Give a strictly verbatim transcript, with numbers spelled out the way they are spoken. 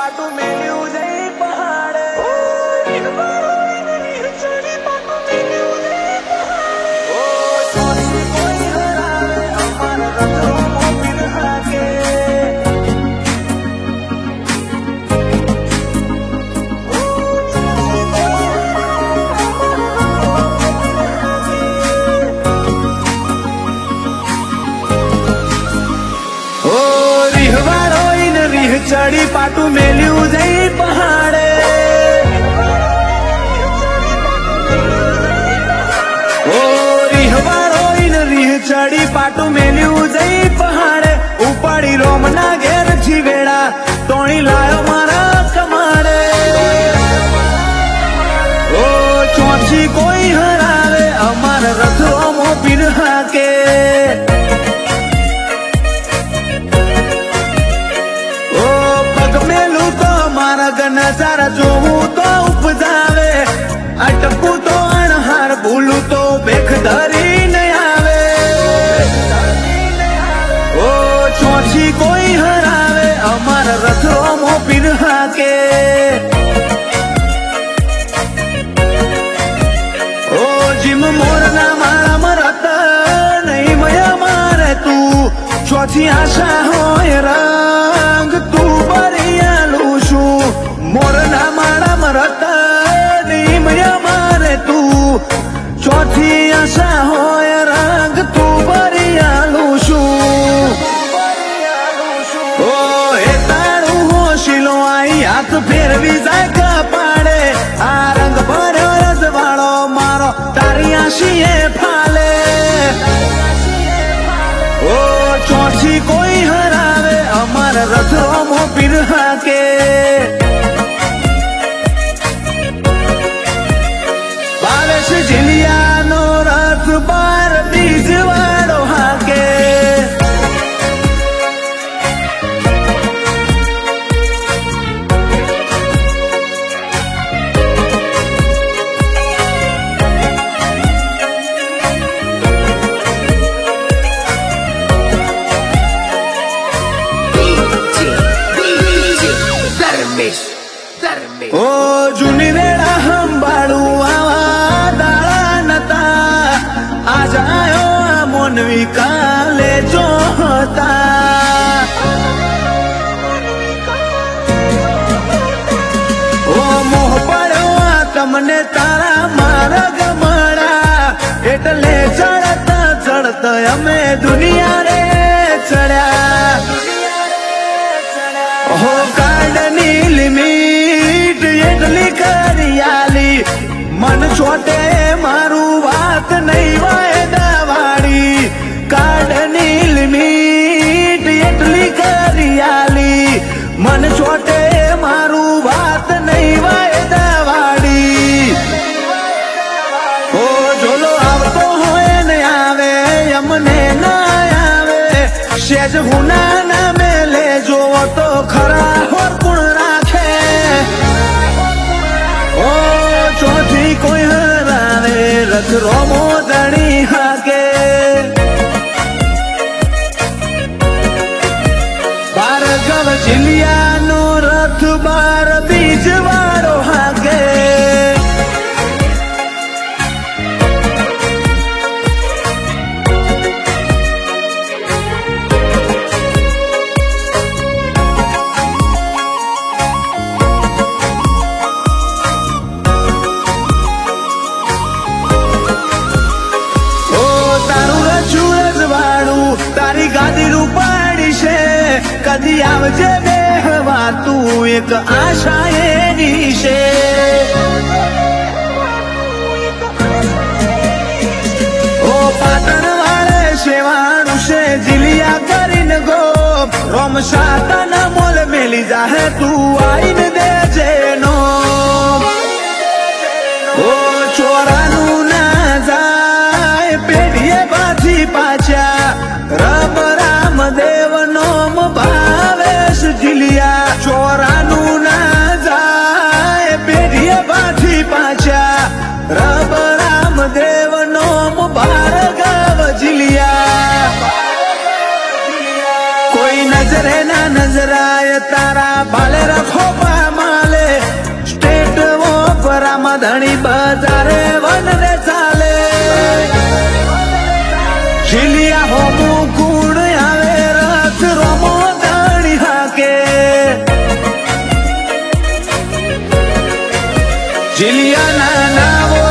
पाटू मेल्यू जई पहाड़ चढ़ी पाटू मेल्यू जई पहाड़े ओ रिहवाड़ो इन रिह चढ़ी पाटू मेल्यू जई पहाड़े उपाड़ी रोमना घेर थी वेड़ा तोणी लायो मारा कमाड़े ओ चौथी कोई हरावे अमर रथ रोमो बिरहा के नजारा जोहू तो उपजावे अटकू तो अनहार भूलू तो बेखधरी न आवे ओ चौथी कोई हरावे अमर रथ रोमो बिरहा के ओ जिम मोर ना मारा मरत नहीं मया मारे तू चौथी आशा हो रंग तू बरिया लूशू मोर ना मारा मरत नहीं मया मारे तू चौथी आशा हो रंग तू बरिया लूशू ओ हे तारू हो शिलो आई हाथ फेरवी जाए कपाड़े आ रंग भर्यो रजवाड़ो मारो तारी आशीए फाले ओ चौथी कोई हरावे अमर रथ रोमो बिरहा के जिलिया नो रथ बार बीज वाड़ो हाके ओ जुनी वेड़ा हम बाड़ू आज आयो मोनवी काले जो होता ओ मोह पड़ो तमने तारा मार्ग मड़ा एटले चढ़ता चढ़ता अमे दुनिया रे चढ़ा हो कांडनी लिमिट एटली करियाली मन छोटे मारू बात नहीं वायदा वाड़ी काढ़नी लिमिट एटली करियाली मन छोटे मारू बात नहीं वायदा वाड़ी ओ झोलो आवतो होए न आवे यमने न आवे शेज हुना न मेले जो तो खरा और गुण राखे ओ चौथी कोई हरावे रथ रोमो दणी हाके भार्गव जिलिया नो रथ बार बीज वाड़ो हाके तारी गादी रूपाड़ी से कदी आवजे बेहवा तू एक आशा एनी से ओ पाटण वाले सेवाणु से जिलिया करीन गो रोम साता न मोल मेली जाहे तू आईन दे जेनो ओ चोरानू ना जाए पेढ़िए बाजी पाचा राम राम देव नोम भावेश जिलिया चोरानू ना जाए पेढ़िए बाजी पाचा राम राम देव नोम भार्गव जिलिया कोई नजरे ना नजर आए तारा भाले रखो। રામા ધણી બજારે વનને ચાલે શીલિયા હોમું કુણ આવે રથ રોમો ધણી હાકે શીલિયા ના નાવો